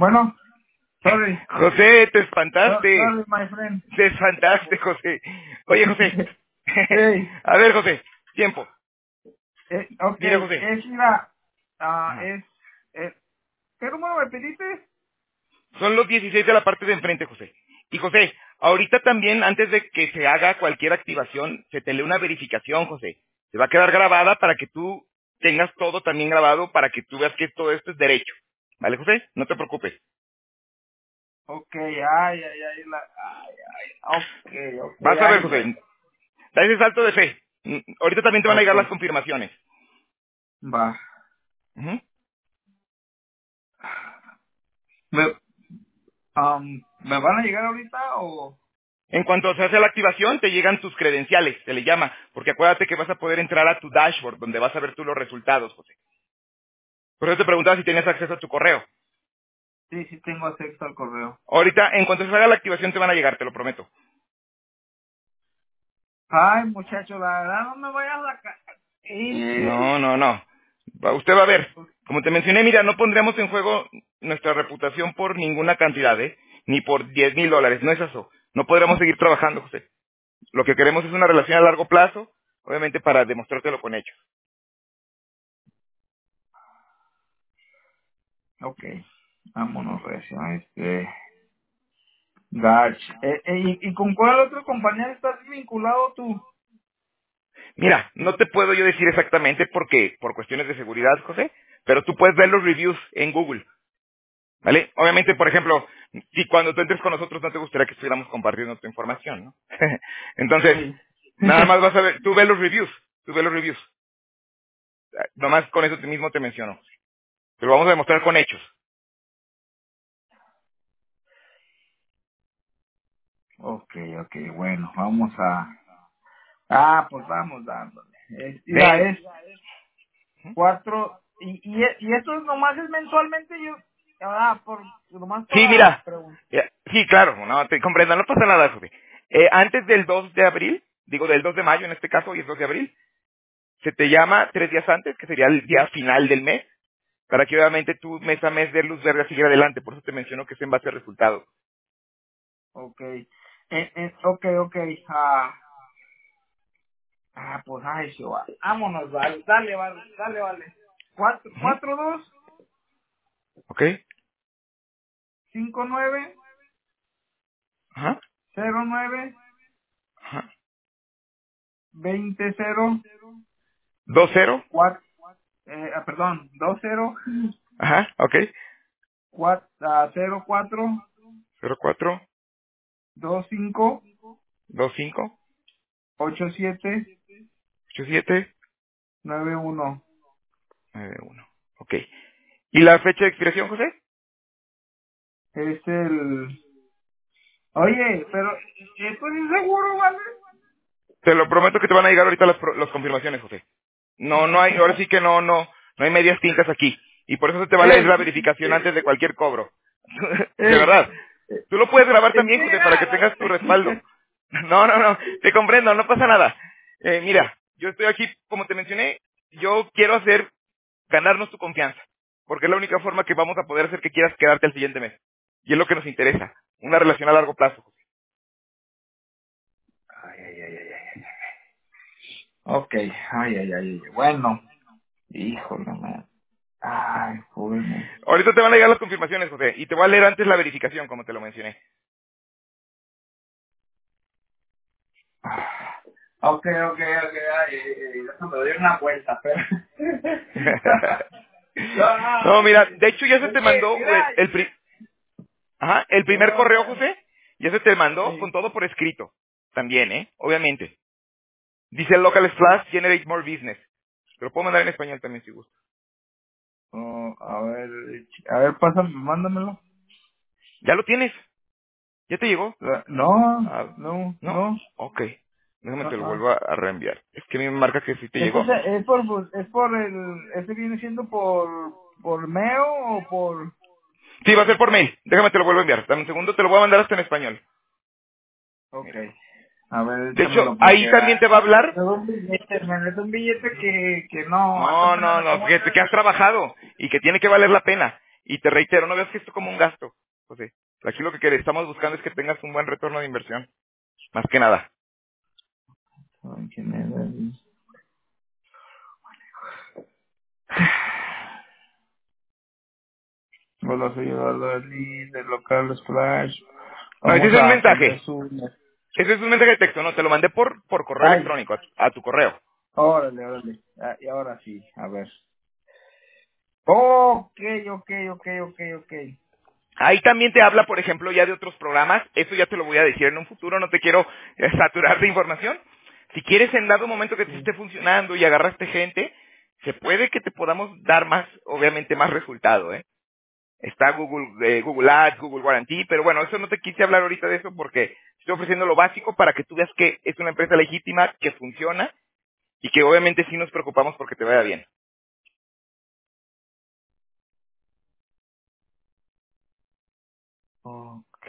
Bueno, sorry. José, te espantaste. Sorry, my friend. Te espantaste, José. Oye, José. Hey, A ver, José, tiempo. ok, Mira, José. es la, Ajá. ¿qué número me pediste? Son los 16 de la parte de enfrente, José. Y José, ahorita también, antes de que se haga cualquier activación, se te lee una verificación, José. Se va a quedar grabada para que tú tengas todo también grabado, para que tú veas que todo esto es derecho. ¿Vale, José? No te preocupes. Ok, ok, Vas a ver, ay, José. Da ese salto de fe. Ahorita también te van a ok, llegar las confirmaciones. va. Ujú. ¿Me, ¿me van a llegar ahorita o? En cuanto se hace la activación, te llegan tus credenciales, se le llama, porque acuérdate que vas a poder entrar a tu dashboard, donde vas a ver tú los resultados, José. Por eso te preguntaba si tienes acceso a tu correo. Sí, sí tengo acceso al correo. Ahorita, en cuanto se haga la activación, te van a llegar, te lo prometo. Ay, muchacho, la verdad no me vayas a No, no, no. Usted va a ver. Como te mencioné, mira, no pondremos en juego nuestra reputación por ninguna cantidad, ¿eh? Ni por $10,000. No es eso. No podremos seguir trabajando, José. Lo que queremos es una relación a largo plazo, obviamente para demostrártelo con hechos. Ok, vámonos, recio, Gach. ¿Y con cuál otra compañía estás vinculado tú? Mira, no te puedo yo decir exactamente porque, por cuestiones de seguridad, José, pero tú puedes ver los reviews en Google, ¿vale? Obviamente, por ejemplo, si cuando tú entres con nosotros no te gustaría que estuviéramos compartiendo tu información, ¿no? Entonces, Sí. nada más vas a ver, tú ves los reviews. Nomás con eso mismo te menciono. Te lo vamos a demostrar con hechos. Ok, ok, bueno, vamos a... pues vamos dándole. Mira, Ven. es 4... Y esto nomás es mensualmente, yo... Nomás Sí, para mira. preguntar. Sí, claro, no, te comprendo, no pasa nada, José. Antes del 2 de abril, digo del 2 de mayo en este caso, y el 2 de abril, se te llama 3 días antes, que sería el día final del mes, para que obviamente tú mes a mes dé luz verde a seguir adelante. Por eso te menciono que es en base a resultados. Ok. Ok. Pues ay, sí, vale. Vámonos, vale. Vale. Ujú. 2 ¿Ok? 5 9 Ajá. 0 9 Ajá. 20 0 2-0. 4, perdón, 2 0 Ajá. ¿Ok? 0 4 04. 2 5 25. 8 7 87. 9 1. 91. Ok. ¿Y la fecha de expiración, José? Es el... Oye, pero esto es inseguro, ¿vale? Te lo prometo que te van a llegar ahorita las confirmaciones, José. No, no hay, ahora sí que no hay medias tintas aquí. Y por eso se te va a leer ey, la verificación antes de cualquier cobro. De ey, verdad. Tú lo puedes grabar es también, que José, para que mira, tengas tu respaldo. No, no, no, te comprendo, no pasa nada. Mira, yo estoy aquí, como te mencioné, yo quiero ganarnos tu confianza. Porque es la única forma que vamos a poder hacer que quieras quedarte el siguiente mes. Y es lo que nos interesa. Una relación a largo plazo, José. ay. Ok, bueno, híjole, man. Ay, joder. Ahorita te van a llegar las confirmaciones, José, y te voy a leer antes la verificación, como te lo mencioné. Déjame doy una vuelta, pero... No, Ay, mira, de hecho ya se es te que, mandó mira, el primer correo, ok, José, ya se te mandó con sí. todo por escrito. También, obviamente. Dice Local Slash Generate More Business. Te lo puedo mandar en español también si gusta. Oh, a ver, pásame, mándamelo. ¿Ya lo tienes? ¿Ya te llegó? No, Ah, no, ¿no? no. Ok. Déjame te lo Ah. vuelvo a reenviar. Es que a mí me marca que sí te ¿Este llegó. es por este viene siendo por Meo o por? Sí, va a ser por mail. Déjame te lo vuelvo a enviar. Dame un segundo, te lo voy a mandar hasta en español. Ok. Mira. A ver, De hecho, échamelo ahí porque también te va a hablar. me meto un billete que no, No, apenas no, me no, acabo de... que has trabajado y que tiene que valer la pena. Y te reitero, no veas que esto como un gasto, José. Aquí lo que estamos buscando es que tengas un buen retorno de inversión, más que nada. Ay, qué mierda. Hola, soy Eduardo de local Splash. No, ese Vamos es un a poner mensaje. su... Ese es un mensaje de texto, no, te lo mandé por correo Ay, electrónico, a tu correo. órale, órale. Ah, y ahora sí, a ver. Ok, ok, ok, ok, ok. Ahí también te habla, por ejemplo, ya de otros programas. Eso ya te lo voy a decir en un futuro, no te quiero saturar de información. Si quieres, en dado momento que te Sí. esté funcionando y agarraste gente, se puede que te podamos dar más, obviamente más resultado, ¿eh? Está Google Ads, Google Guarantee, pero bueno, eso no te quise hablar ahorita de eso porque estoy ofreciendo lo básico para que tú veas que es una empresa legítima, que funciona y que obviamente sí nos preocupamos porque te vaya bien. Ok.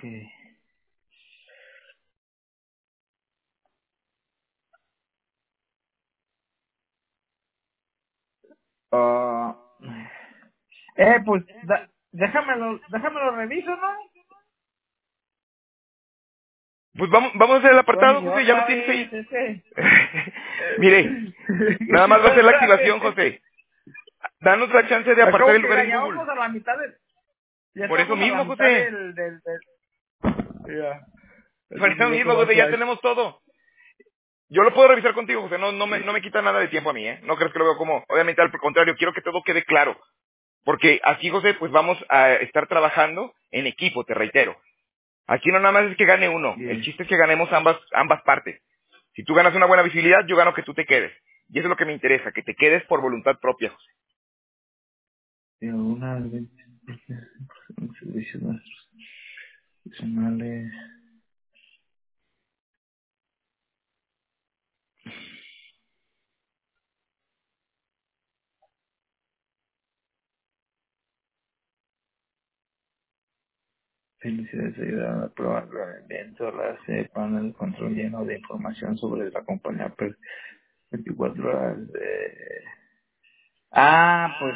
Ah, pues déjamelo reviso, ¿no? Pues vamos a hacer el Bueno, apartado, y José, ya lo otra tienes vez ahí. ese. Mire, nada más va a ser la Otra activación, vez. José. Danos la chance de apartar Acabo el que lugar en ya Google. vamos a la mitad ya Por eso estamos a la mismo, mitad José. ya, Por eso sí eso lo mismo, como José, ya Flash. tenemos todo. Yo lo puedo revisar contigo, José, no me quita nada de tiempo a mí, ¿eh? No crees que lo veo como, obviamente al contrario, quiero que todo quede claro. Porque aquí, José, pues vamos a estar trabajando en equipo, te reitero. Aquí no nada más es que gane uno, el Bien. chiste es que ganemos ambas partes. Si tú ganas una buena visibilidad, yo gano que tú te quedes. Y eso es lo que me interesa, que te quedes por voluntad propia, José. Una servicios nuestros adicionales. Felicidades, ayudan a probar el evento, la panel de control lleno de información sobre la compañía 24 horas de... pues...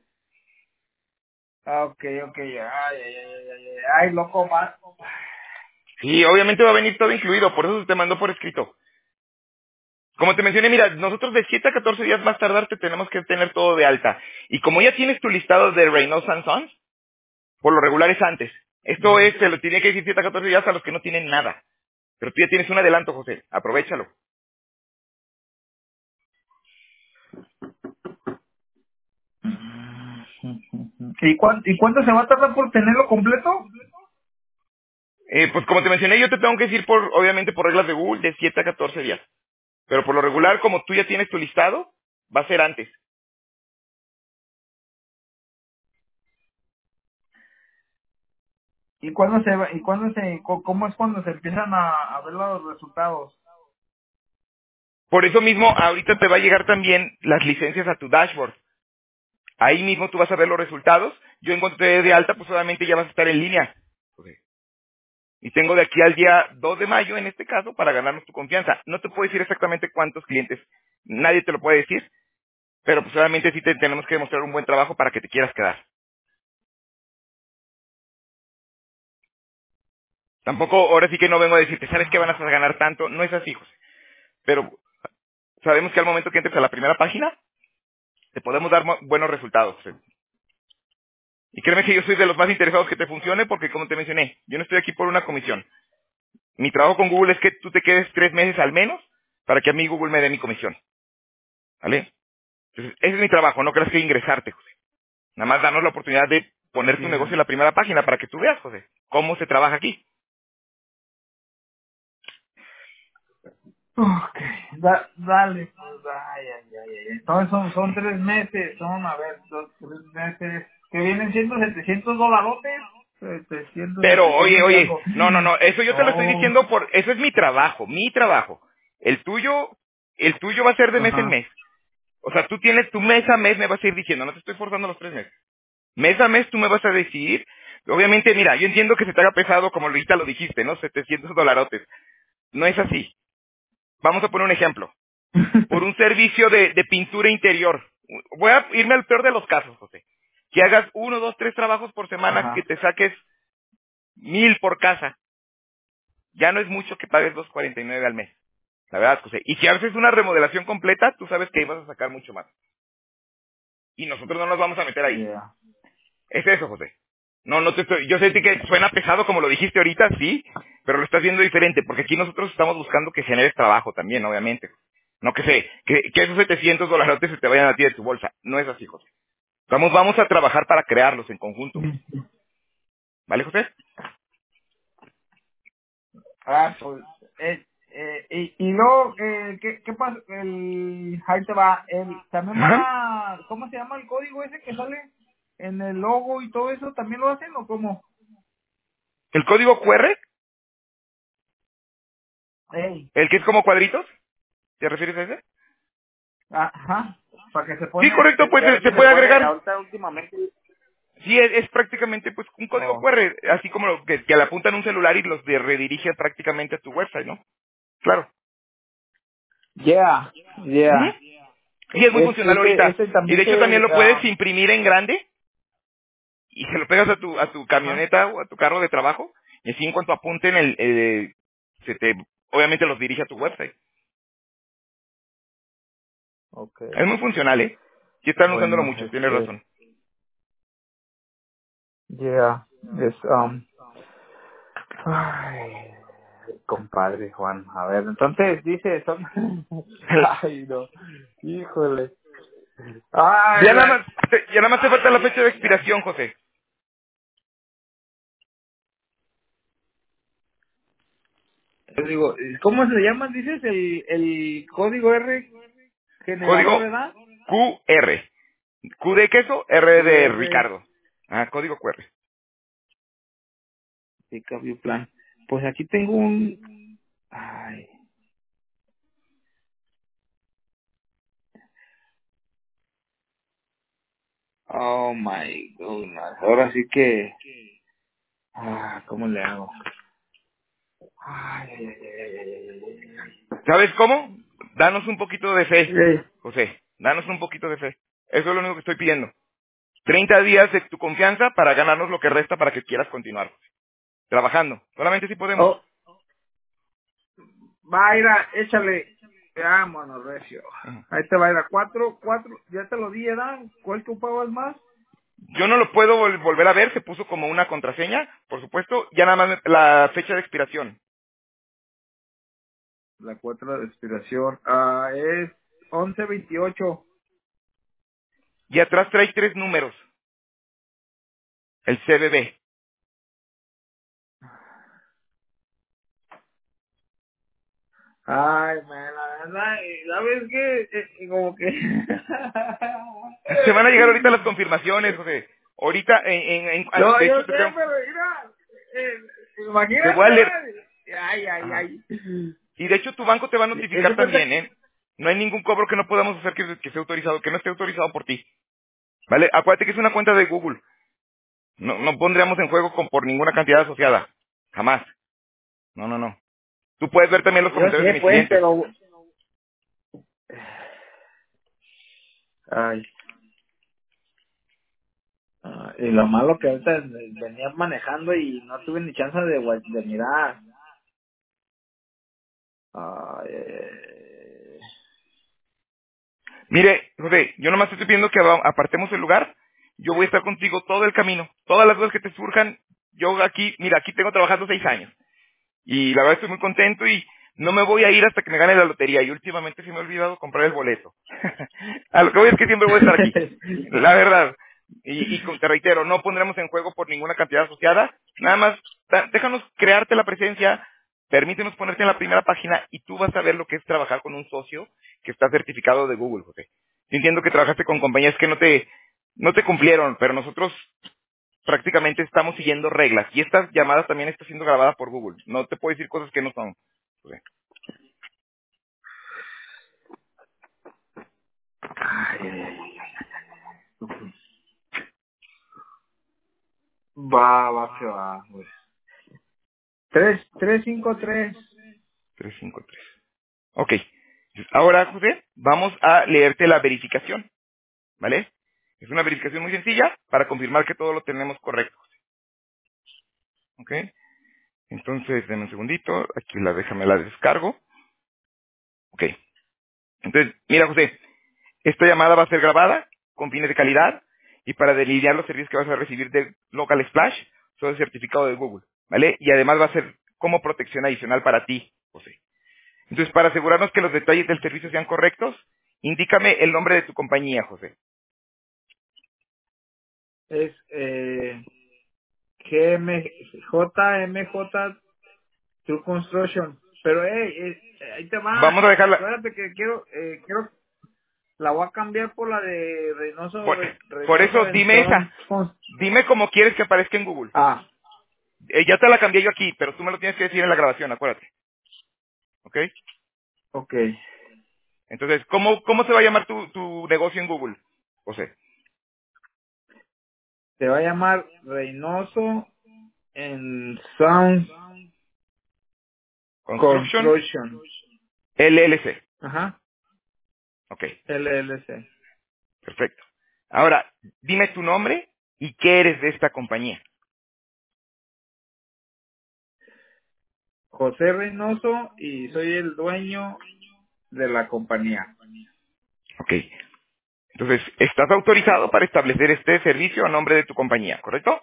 ok, ok, ay, loco, más. Sí, obviamente va a venir todo incluido, por eso te mando por escrito. Como te mencioné, mira, nosotros de 7 a 14 días más tardar te tenemos que tener todo de alta. Y como ya tienes tu listado de Reynolds Sons, por lo regular es antes. Esto es, se lo tiene que decir 7 a 14 días a los que no tienen nada. Pero tú ya tienes un adelanto, José. Aprovechalo. ¿Y cuánto se va a tardar por tenerlo completo? Pues como te mencioné, yo te tengo que decir obviamente por reglas de Google, de 7 a 14 días. Pero por lo regular, como tú ya tienes tu listado, va a ser antes. ¿Y cuándo se va, y cuándo cómo es cuando se empiezan a ver los resultados? Por eso mismo, ahorita te va a llegar también las licencias a tu dashboard. Ahí mismo tú vas a ver los resultados. Yo en cuanto te dé de alta, pues obviamente ya vas a estar en línea. Ok. Y tengo de aquí al día 2 de mayo, en este caso, para ganarnos tu confianza. No te puedo decir exactamente cuántos clientes, nadie te lo puede decir, pero pues obviamente sí tenemos que demostrar un buen trabajo para que te quieras quedar. Tampoco, ahora sí que no vengo a decirte, ¿sabes que van a ganar tanto? No es así, José. Pero sabemos que al momento que entres a la primera página, te podemos dar buenos resultados, José. Y créeme que yo soy de los más interesados que te funcione porque, como te mencioné, yo no estoy aquí por una comisión. Mi trabajo con Google es que tú te quedes 3 meses al menos para que a mí Google me dé mi comisión. ¿Vale? Entonces, ese es mi trabajo, no creas que ingresarte, José. Nada más danos la oportunidad de poner tu negocio Yeah. en la primera página para que tú veas, José, cómo se trabaja aquí. Ok, dale, pues, ay. Entonces son 3 meses, a ver, 3 meses, que vienen siendo $700, 700, Pero, 700 y oye, algo. no, eso yo te lo estoy Oh, diciendo eso es mi trabajo. El tuyo va a ser de mes en ajá. mes. O sea, tú tienes tu mes a mes, me vas a ir diciendo, no te estoy forzando los 3 meses. Mes a mes tú me vas a decidir. Obviamente, mira, yo entiendo que se te haga pesado, como ahorita lo dijiste, ¿no? $700. No es así. Vamos a poner un ejemplo. Por un servicio de pintura interior. Voy a irme al peor de los casos, José. que hagas 1, 2, 3 trabajos por semana, que Ajá. te saques 1,000 por casa. Ya no es mucho que pagues 249 al mes. La verdad, José. Y si haces una remodelación completa, tú sabes que ahí vas a sacar mucho más. Y nosotros no nos vamos a meter ahí. Yeah. Es eso, José. No te estoy, yo sé que suena pesado como lo dijiste ahorita, sí, pero lo estás viendo diferente, porque aquí nosotros estamos buscando que generes trabajo también, obviamente. No que esos $700 se te vayan a ti de tu bolsa. No es así, José. Vamos a trabajar para crearlos en conjunto. ¿Vale, José? Ah, pues, y luego, ¿qué pasa? Ahí te va, también van Ajá. ¿cómo se llama el código ese que sale en el logo y todo eso? ¿También lo hacen o cómo? El código QR, Ey, el que es como cuadritos, ¿te refieres a ese? ajá, para que se Sí, pone, correcto, pues ya ves se que se puede pone agregar. ahorita últimamente. Sí, es prácticamente pues un código Oh, QR, así como lo que le apuntan un celular y los redirige prácticamente a tu website, ¿no? Claro. yeah, Ujú. yeah. Y es muy funcional ahorita. Ese Y también de hecho también se, lo puedes imprimir en grande y se lo pegas a tu ajá, camioneta o a tu carro de trabajo y así en cuanto apunten se te, obviamente los dirige a tu website. okay, Es muy funcional, ¿eh? Sí están usándolo bueno, mucho, tienes razón. yeah, es, ay, compadre Juan, a ver, entonces dice, son, ay, no, híjole, ay, Ya nada más te falta la fecha de expiración, José. te digo, ¿cómo se llama, dices, el código R generador, Código verdad? QR. Q de queso, R de QR, Ricardo. Ah, código QR. de cambio plan, pues aquí tengo ay, oh my goodness, ahora sí que, ¿cómo le hago? Ay, ay, ay, ay, ay, ay, ay. ¿Sabes cómo? Danos un poquito de fe, Sí. José. Danos un poquito de fe. Eso es lo único que estoy pidiendo. 30 días de tu confianza para ganarnos lo que resta para que quieras continuar. Trabajando. Solamente si podemos. Oh, va a ir a, échale, vámonos, Recio. Ujú. Ahí te va a ir a cuatro, ya te lo di, ¿verdad? ¿Cuál que ocupabas más? Yo no lo puedo volver a ver, se puso como una contraseña, por supuesto, ya nada más la fecha de expiración. La 4 de expiración, es 11/28. Y atrás trae 3 números, el CBB. Ay, man, la verdad, ¿sabes qué? Como que... Te van a llegar ahorita las confirmaciones, José. Ahorita, No, de yo hecho, sé, pero mira, eh, te voy imagínate, a leer. ¿verdad? Ay, ay, Ajá. ay. Y de hecho tu banco te va a Es de notificar cuenta también, que... ¿eh? No hay ningún cobro que no podamos hacer que esté autorizado, que no esté autorizado por ti. ¿Vale? Acuérdate que es una cuenta de Google. No pondríamos en juego por ninguna cantidad asociada. Jamás. No. Tú puedes ver también los Yo comentarios de sé, mis pues, clientes. pero... Ay. Y lo malo que ahorita venía manejando y no tuve ni chance de mirar. Ay, Mire, José, yo nomás te estoy pidiendo que apartemos el lugar. Yo voy a estar contigo todo el camino. Todas las dudas que te surjan, yo aquí, mira, aquí tengo trabajando 6 años. Y la verdad estoy muy contento y no me voy a ir hasta que me gane la lotería. Y últimamente se me ha olvidado comprar el boleto. A lo que voy es que siempre voy a estar aquí. La verdad. Te reitero, no pondremos en juego por ninguna cantidad asociada. Nada más, déjanos crearte la presencia, permítenos ponerte en la primera página y tú vas a ver lo que es trabajar con un socio que está certificado de Google, José. Yo entiendo que trabajaste con compañías que no te cumplieron, pero nosotros prácticamente estamos siguiendo reglas. Y esta llamada también está siendo grabada por Google. No te puedo decir cosas que no son. José. ay, ay, ay. Va, que va, pues. 353. 353. Ok. Ahora, José, vamos a leerte la verificación, ¿vale? Es una verificación muy sencilla para confirmar que todo lo tenemos correcto. ¿Ok? Entonces, denme un segundito. Aquí déjame la descargo. Ok. Entonces, mira, José, esta llamada va a ser grabada con fines de calidad y para delinear los servicios que vas a recibir de Local Splash, todo el certificado de Google, ¿vale? Y además va a ser como protección adicional para ti, José. Entonces, para asegurarnos que los detalles del servicio sean correctos, indícame el nombre de tu compañía, José. Es JMJ True Construction. Pero, ahí te va. Vamos a dejarla. Acuérdate que quiero, la voy a cambiar por la de Por, por Reynoso eso, en dime esa. Sound. Dime cómo quieres que aparezca en Google. Ah, Ya te la cambié yo aquí, pero tú me lo tienes que decir en la grabación, acuérdate. ¿Ok? ok. Entonces, ¿cómo se va a llamar tu negocio en Google, José? Se va a llamar Reynoso en Sound Construction Construction. LLC. Ajá. Ok, LLC. perfecto. Ahora, dime tu nombre y qué eres de esta compañía. José Reynoso y soy el dueño de la compañía. Ok, entonces, estás autorizado para establecer este servicio a nombre de tu compañía, ¿correcto?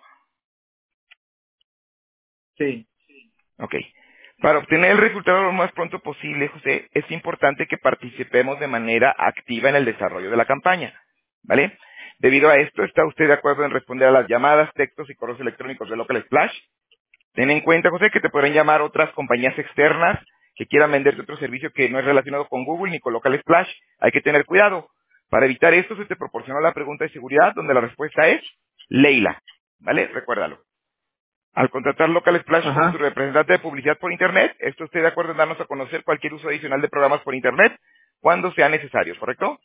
Sí. Ok. Para obtener el resultado lo más pronto posible, José, es importante que participemos de manera activa en el desarrollo de la campaña, ¿vale? Debido a esto, ¿está usted de acuerdo en responder a las llamadas, textos y correos electrónicos de Local Splash? Ten en cuenta, José, que te podrán llamar otras compañías externas que quieran venderte otro servicio que no es relacionado con Google ni con Local Splash. Hay que tener cuidado. Para evitar esto, se te proporcionó la pregunta de seguridad, donde la respuesta es Leila, ¿vale? Recuérdalo. Al contratar Local Splash como tu Ajá. representante de publicidad por Internet, ¿está usted de acuerdo en darnos a conocer cualquier uso adicional de programas por Internet cuando sea necesario, correcto?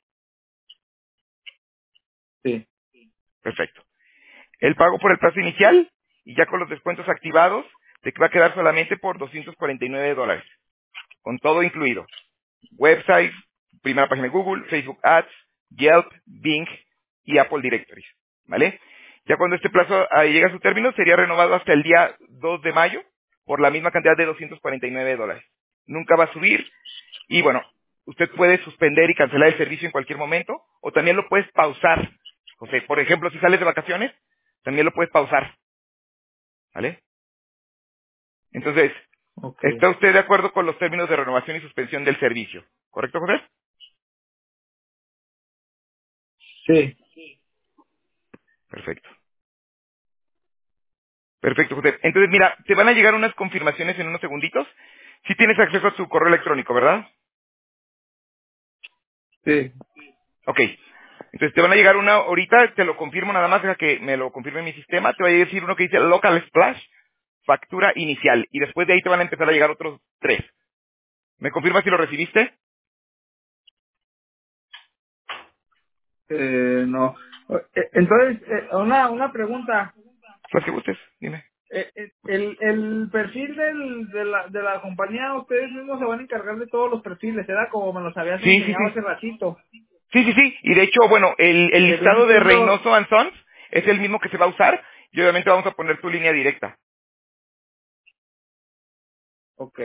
Sí. Perfecto. El pago por el plazo inicial y ya con los descuentos activados te va a quedar solamente por $249, con todo incluido. Website, primera página de Google, Facebook Ads, Yelp, Bing y Apple Directories, ¿vale? Ya cuando este plazo llegue a su término, sería renovado hasta el día 2 de mayo por la misma cantidad de $249. Nunca va a subir y bueno, usted puede suspender y cancelar el servicio en cualquier momento o también lo puedes pausar. O sea, por ejemplo, si sales de vacaciones, también lo puedes pausar, ¿vale? Entonces, Ok. ¿está usted de acuerdo con los términos de renovación y suspensión del servicio? ¿Correcto, José? Sí. Perfecto. Perfecto, José. Entonces, mira, te van a llegar unas confirmaciones en unos segunditos. Si tienes acceso a tu correo electrónico, ¿verdad? Sí. Ok. Entonces te van a llegar una, ahorita te lo confirmo nada más, deja que me lo confirme mi sistema, te va a decir uno que dice Local Splash, factura inicial, y después de ahí te van a empezar a llegar otros 3. ¿Me confirmas si lo recibiste? No. Entonces, una pregunta. Las que gustes, dime. El perfil de la compañía, ustedes mismos se van a encargar de todos los perfiles, ¿verdad? Como me los habías Sí, sí, enseñado sí. hace ratito. Sí, sí, sí. Y de hecho, bueno, el Que listado viene de siendo... Reynoso and Sons es el mismo que se va a usar y obviamente vamos a poner tu línea directa. Ok.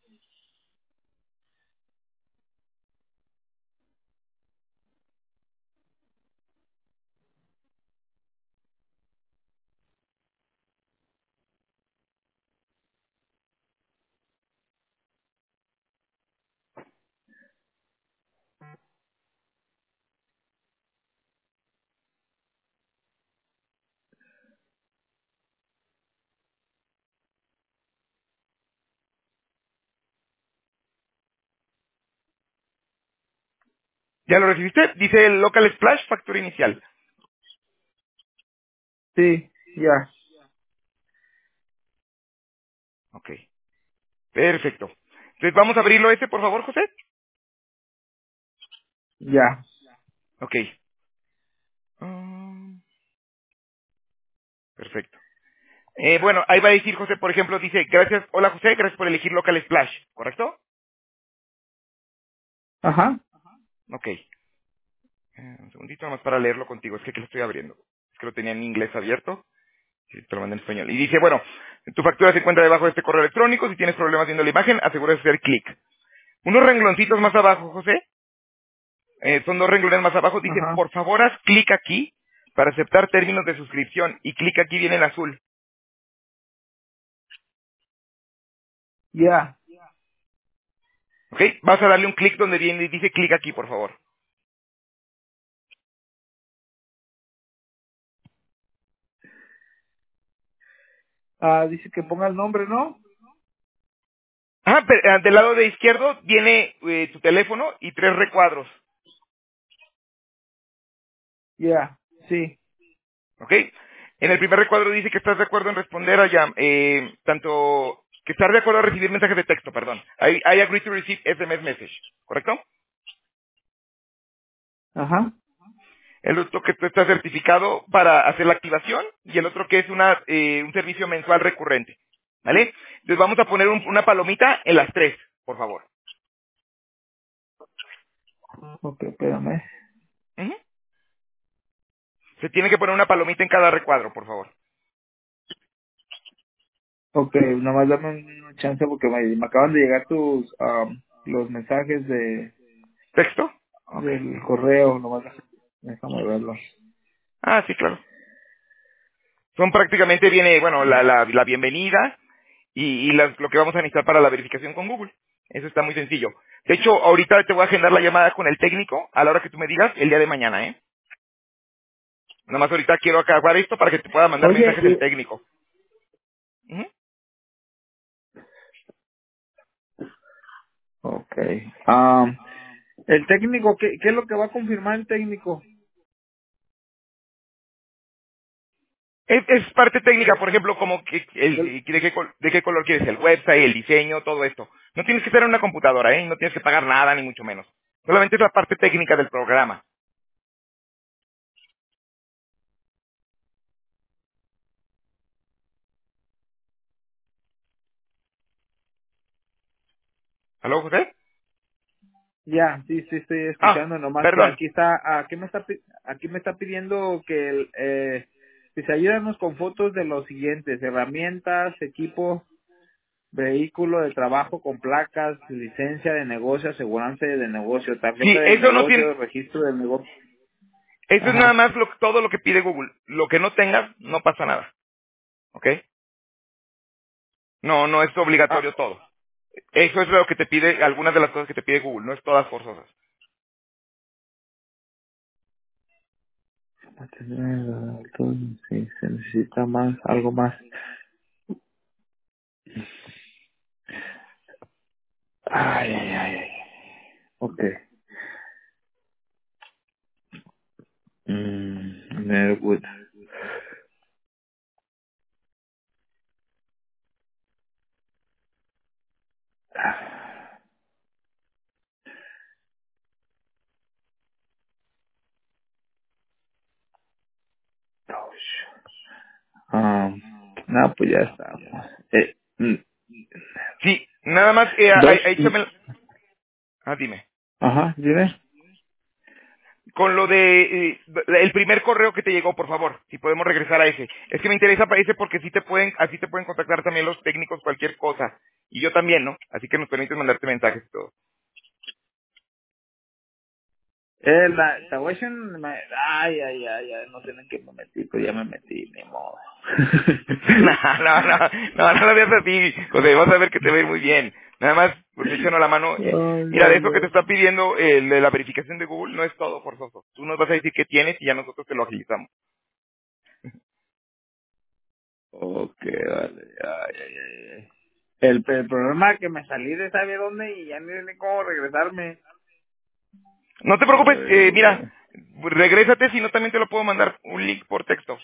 ¿Ya lo recibiste? Dice el Local Splash, factura inicial. Sí, ya, Ok. Perfecto. Entonces vamos a abrirlo ese, por favor, José. ya. Ok. Mm, perfecto. Bueno, ahí va a decir José, por ejemplo, dice, gracias, hola José, gracias por elegir Local Splash, ¿correcto? Ajá. Ok. Un segundito nomás para leerlo contigo. Es que aquí lo estoy abriendo. Es que lo tenía en inglés abierto. Sí, te lo mandé en español. Y dice, bueno, tu factura se encuentra debajo de este correo electrónico. Si tienes problemas viendo la imagen, asegúrate de hacer clic. Unos rengloncitos más abajo, José. Son dos renglones más abajo. Dice, Ajá. por favor, haz clic aquí para aceptar términos de suscripción. Y clic aquí viene en azul. Ya. ¿Ok? Vas a darle un clic donde viene y dice clic aquí, por favor. Dice que ponga el nombre, ¿no? Del lado de izquierdo viene tu teléfono y 3 recuadros. Ya. Sí. ¿Ok? En el primer recuadro dice que estás de acuerdo en responder a tanto que estás de acuerdo a recibir mensajes de texto, perdón. I agree to receive SMS message, ¿correcto? Ajá. El otro que tú estás certificado para hacer la activación y el otro que es un servicio mensual recurrente, ¿vale? Entonces vamos a poner una palomita en las tres, por favor. Ok, espérame. Ujú. Se tiene que poner una palomita en cada recuadro, por favor. Ok, nomás dame un chance porque me acaban de llegar los mensajes ¿Texto? Ok. del correo, nomás déjame verlos. Sí, claro. Son prácticamente viene, bueno, la bienvenida y lo que vamos a necesitar para la verificación con Google. Eso está muy sencillo. De hecho, ahorita te voy a agendar la llamada con el técnico a la hora que tú me digas el día de mañana, ¿eh? Nada más ahorita quiero acabar esto para que te pueda mandar Oye, mensajes el técnico. Ujú. ok. El técnico, ¿qué es lo que va a confirmar el técnico? Es parte técnica, por ejemplo, como El- de qué color quieres el website, el diseño, todo esto. No tienes que estar en una computadora, ¿eh? No tienes que pagar nada, ni mucho menos. Solamente es la parte técnica del programa. ¿Aló, José? Ya, sí, sí, estoy escuchando, nomás que Perdón. aquí me está pidiendo que pues ayúdanos con fotos de los siguientes: herramientas, equipo, vehículo de trabajo con placas, licencia de negocio, aseguranza de negocio, tarjeta Sí, del eso no tiene, negocio, registro del negocio. eso es nada Ajá. más todo lo que pide Google. Lo que no tengas, no pasa nada. ¿Ok? No, no es Ah, obligatorio todo. Eso es lo que te pide, algunas de las cosas que te pide Google, no es todas forzosas. sí, se necesita más, algo más. Ay, ay, ay, ay. Ok. Netwood. Ah, no, pues ya estamos. Sí, nada más, Dos. dime. Ajá, dime. Con lo de el primer correo que te llegó, por favor, si podemos regresar a ese. Es que me interesa para ese porque así te pueden contactar también los técnicos cualquier cosa. Y yo también, ¿no? Así que nos permite mandarte mensajes y todo. Te voy a decir ay, ay, ay, ay, no sé en qué me metí, pero ya me metí, ni modo. No lo veas así, José, vas a ver que te va a ir muy bien. Nada más, pues échanos la mano. Ay, Mira, de no, eso que te no. está pidiendo de la verificación de Google, no es todo forzoso. Tú nos vas a decir qué tienes y ya nosotros te lo agilizamos. Ok, vale, ay, ay, ay. El problema es que me salí de sabe dónde y ya ni sé ni cómo regresarme. No te preocupes, mira, Ay, regrésate, si no también te lo puedo mandar un link por texto.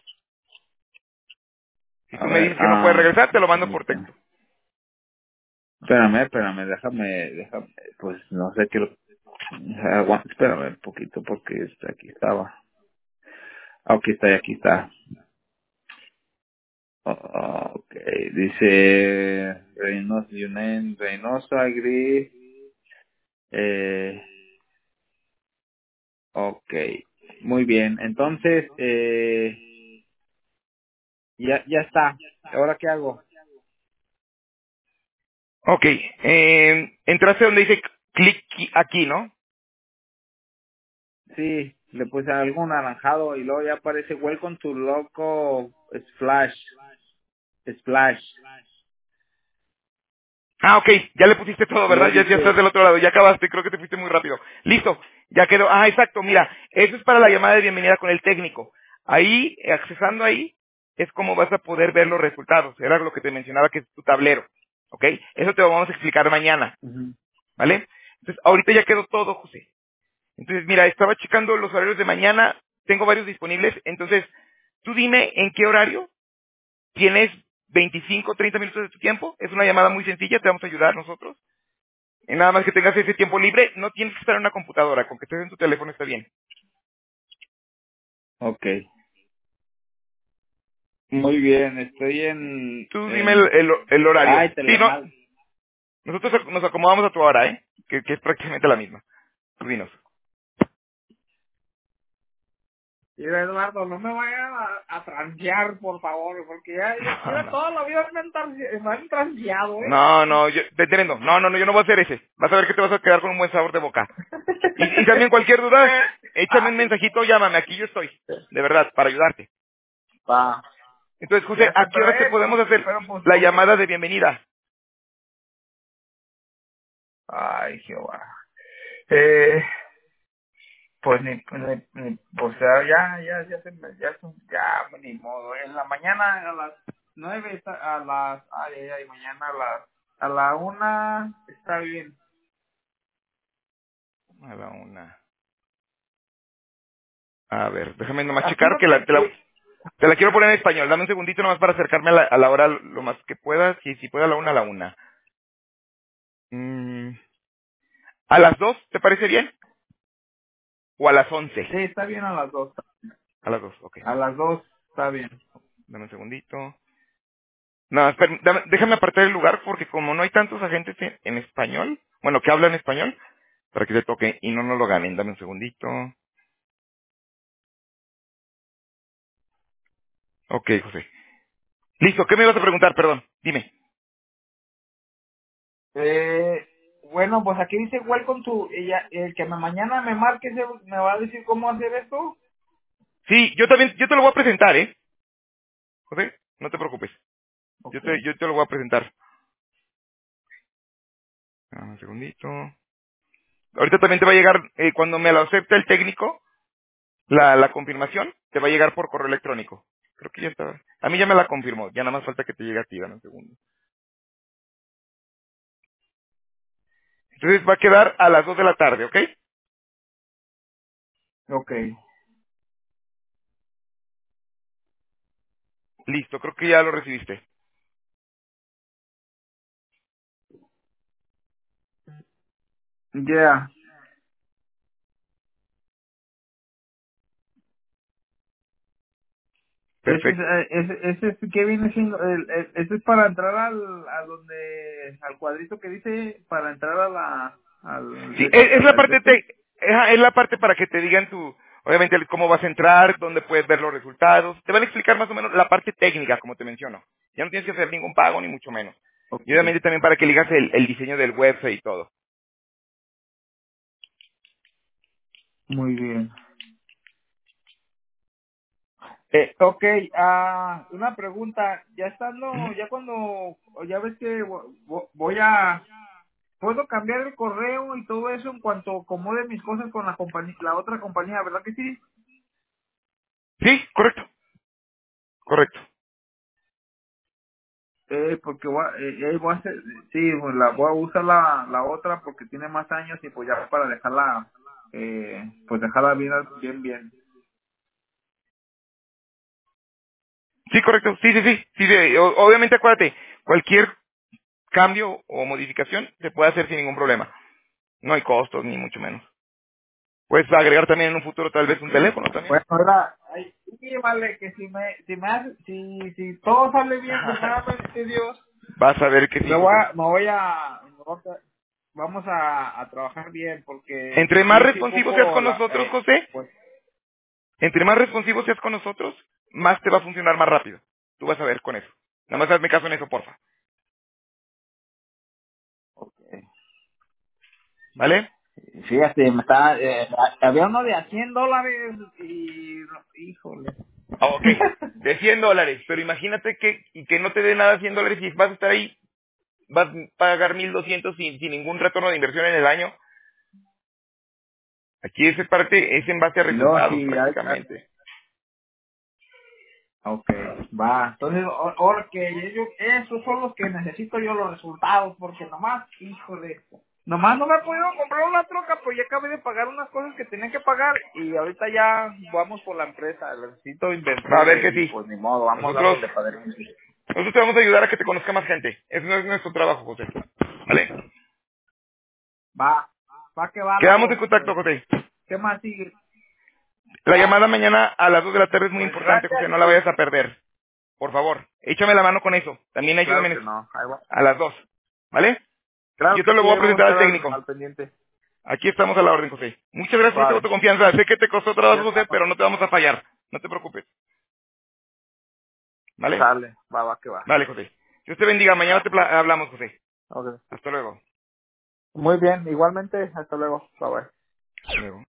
Si a tú me ver, dices que no puedes regresar, te lo mando por ahorita. texto. Espérame, déjame, pues no sé qué espérame un poquito porque aquí estaba. Aquí está. Ok, dice Reynoso, Yunen, Reynoso, agree, eh, Ok, muy bien. Entonces, ya está. ¿Ahora qué hago? Ok, entraste donde dice clic aquí, ¿no? Sí, le puse algo naranjado y luego ya aparece Welcome to Loco Splash. Splash. Ah, ok, ya le pusiste todo, Y ¿verdad? luego Ya estás dice, del otro lado, ya acabaste, creo que te fuiste muy rápido. Listo, ya quedó. Ah, exacto, mira, eso es para la llamada de bienvenida con el técnico. Ahí, accesando ahí, es como vas a poder ver los resultados. Era lo que te mencionaba que es tu tablero, ¿ok? Eso te lo vamos a explicar mañana, ujú, ¿vale? Entonces, ahorita ya quedó todo, José. Entonces, mira, estaba checando los horarios de mañana, tengo varios disponibles, entonces, tú dime en qué horario tienes 25, 30 minutos de tu tiempo, es una llamada muy sencilla, te vamos a ayudar nosotros. Y nada más que tengas ese tiempo libre, no tienes que estar en una computadora, con que estés en tu teléfono está bien. ok. Muy bien, estoy Tú dime el horario. ay, Sí, no, Telemal. nosotros nos acomodamos a tu hora, ¿eh? Que es prácticamente la misma. Tú dinos. Mira, Eduardo, no me vaya a transear, por favor, porque ya toda la vida me han transeado, ¿eh? No, no, yo, te entiendo. No, yo no voy a hacer ese. Vas a ver que te vas a quedar con un buen sabor de boca. Y también cualquier duda, échame un Ay, mensajito, llámame, aquí yo estoy. De verdad, para ayudarte. va, Entonces, José, ya sé, ¿a qué hora te podemos hacer pero pues, la llamada de bienvenida? ay, Jehová. Eh, pues pues ni modo. En la mañana a las 9 mañana a la 1 está bien. A la una. A ver, déjame nomás Aquí checar no que te, te la quiero poner en español. Dame un segundito nomás para acercarme a la hora lo más que pueda. Si pueda a la una, a la una. Mm, ¿A las 2 te parece bien? ¿O a las 11? sí, está bien a las 2. A las 2, ok. A las 2 está bien. Dame un segundito. No, espera, déjame apartar el lugar porque como no hay tantos agentes en español, bueno, que hablan español, para que te toque y no nos lo ganen. Dame un segundito. Ok, José. Listo, ¿qué me ibas a preguntar? Perdón, dime. Bueno, pues aquí dice welcome to, el que mañana me marque me va a decir cómo hacer esto. Sí, yo también, yo te lo voy a presentar, ¿eh? José, no te preocupes. Ok, Yo te lo voy a presentar. Un segundito. Ahorita también te va a llegar, cuando me lo acepte el técnico, la confirmación, te va a llegar por correo electrónico. Creo que ya está. A mí ya me la confirmó, ya nada más falta que te llegue a ti, dame un segundo. Entonces va a quedar a las 2 de la tarde, ¿ok? ok. Listo, creo que ya lo recibiste. Ya. Perfecto. Ese es que viene siendo, ese es para entrar al cuadrito que dice, para entrar Sí, es la al de parte este. es la parte para que te digan obviamente cómo vas a entrar, dónde puedes ver los resultados. Te van a explicar más o menos la parte técnica, como te menciono. Ya no tienes que hacer ningún pago, ni mucho menos. Ok, Y obviamente también para que ligas el diseño del website y todo. muy bien. Ok, una pregunta, Ujú. ya cuando, ya ves que puedo cambiar el correo y todo eso en cuanto acomode mis cosas con la compañía, la otra compañía, ¿verdad que sí? Sí, correcto, correcto. Porque voy a hacer, sí, pues voy a usar la otra porque tiene más años y pues ya para dejarla, pues dejarla bien. Sí, correcto. Sí, obviamente acuérdate, cualquier cambio o modificación se puede hacer sin ningún problema. No hay costos, ni mucho menos. Puedes agregar también en un futuro tal vez un Okay. teléfono también. Bueno, ahora, sí, vale, que si todo sale bien, primeramente Dios, Vas a ver que sí, José. me voy a, vamos a trabajar bien, porque Entre más sí, sí responsivo seas ocupo con nosotros, la, José, pues, entre más responsivo seas con nosotros, más te va a funcionar más rápido. Tú vas a ver con eso. Nada más hazme caso en eso, porfa. okay. ¿Vale? Fíjate, me está, había uno de a $100 y, híjole. Ah, ok. De $100, pero imagínate que no te dé nada $100 y vas a estar ahí, vas a pagar 1,200 sin ningún retorno de inversión en el año. Aquí ese parte es en base a Y luego resultados sí, prácticamente. ok, va. Entonces, ahora que esos son los que necesito yo, los resultados, porque nomás, híjole, nomás no me he podido comprar una troca, pues ya acabé de pagar unas cosas que tenía que pagar y ahorita ya vamos por la empresa, necesito Va a ver invertirle que y sí. pues ni modo, vamos Nosotros, dándole padre. nosotros te vamos a ayudar a que te conozca más gente. Ese no es nuestro trabajo, José. ¿Vale? Va, va que va, Quedamos en loco. contacto, José. ¿Qué más sigue? La Va, llamada mañana a las 2 de la tarde es muy pues importante, José. gracias No la y vayas a perder. Por favor. Échame la mano con eso. También ayúdame claro en que eso. no, ahí va. A las 2. ¿Vale? Claro Yo que te lo sí, voy ahí a vamos a presentar estar al técnico. al pendiente. Aquí estamos a la orden, José. Muchas gracias por Vale, tu confianza. Sé que te costó ya trabajo, José, estamos. pero no te vamos a fallar. No te preocupes. ¿Vale? Sale, va que va. Vale, José. Dios te bendiga. Mañana Va. te hablamos, José. Ok. Hasta luego. Muy bien, igualmente, hasta luego. Bye bye. Hasta luego.